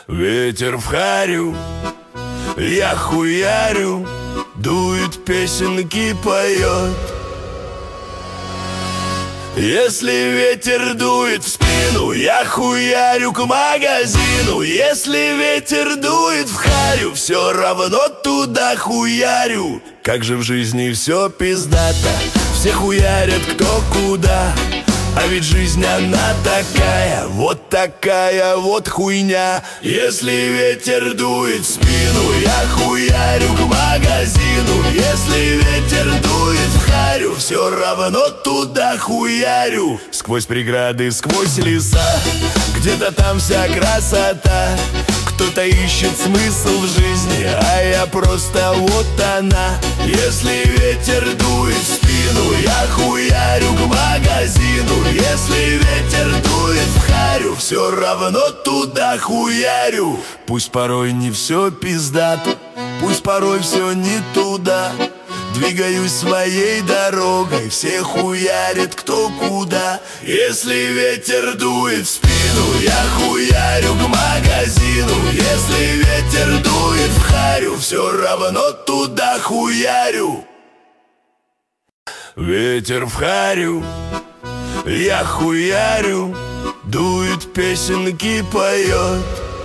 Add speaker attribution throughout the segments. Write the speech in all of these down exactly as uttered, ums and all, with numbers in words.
Speaker 1: Ветер в харю, я хуярю, дует, песенки поет. Если ветер дует в спину, я хуярю к магазину. Если ветер дует в харю, все равно туда хуярю. Как же в жизни все пиздато, все хуярят кто куда. А ведь жизнь она такая, вот такая вот хуйня. Если ветер дует в спину, я хуярю к магазину. Если ветер дует в харю, все равно туда хуярю. Сквозь преграды, сквозь леса, где-то там вся красота. Кто-то ищет смысл в жизни, а я просто вот она. Если ветер дует в спину, я хуярю к магазину. Если ветер дует в харю, все равно туда хуярю. Пусть порой не все пиздато, пусть порой все не туда. Двигаюсь своей дорогой, все хуярят кто куда. Если ветер дует в спину, я хуярю к магазину. Если ветер дует в харю, все равно туда хуярю. Ветер в харю, я хуярю, дует, песенки поет.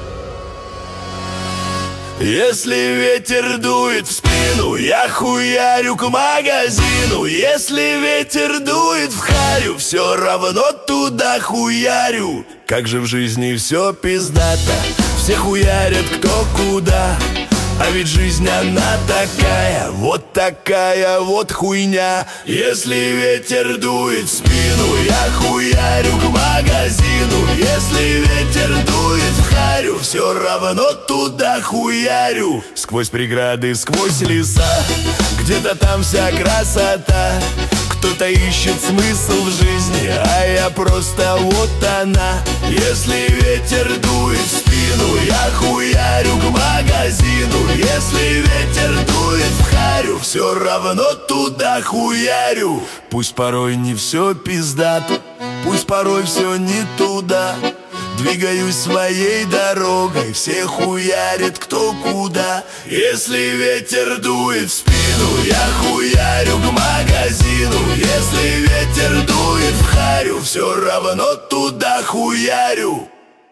Speaker 1: Если ветер дует в спину, я хуярю к магазину. Если ветер дует в харю, все равно туда хуярю. Как же в жизни все пиздато, все хуярят кто куда. А ведь жизнь она такая, вот такая вот хуйня. Если ветер дует в спину, я хуярю к магазину. Если ветер дует в харю, все равно туда хуярю. Сквозь преграды, сквозь леса, где-то там вся красота. Кто-то ищет смысл в жизни, а я просто вот она. Если ветер дует в спину, я хуярю к магазину. Если ветер дует в харю, все равно туда хуярю. Пусть порой не все пиздато, пусть порой все не туда. Двигаюсь своей дорогой, все хуярят кто куда. Если ветер дует в спину, я хуярю к магазину. Если ветер дует в харю, все равно туда хуярю.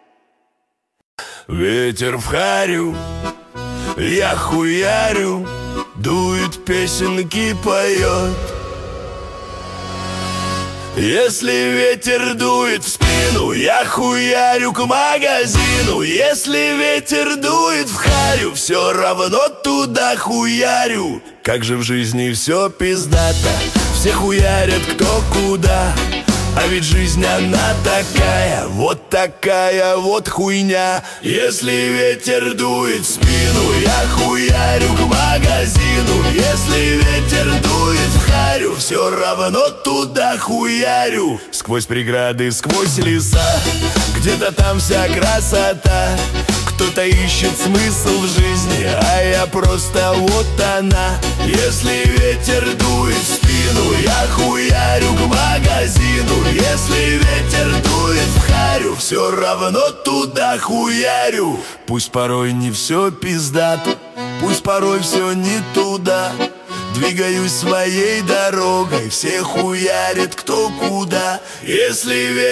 Speaker 1: Ветер в харю, я хуярю, дует, песенки поет. Если ветер дует в спину, я хуярю к магазину. Если ветер дует в харю, все равно туда хуярю. Как же в жизни все пиздато, все хуярят кто куда. А ведь жизнь она такая, вот такая вот хуйня. Если ветер дует в спину, я хуярю к магазину. Если ветер дует в харю, все равно туда хуярю. Сквозь преграды, сквозь леса, где-то там вся красота. Кто-то ищет смысл в жизни, а я просто вот она. Если ветер дует в спину, я хуярю к магазину. Если ветер дует в харю, все равно туда хуярю. Пусть порой не все пиздато, пусть порой все не туда. Двигаюсь своей дорогой, все хуярят кто куда. Если ветер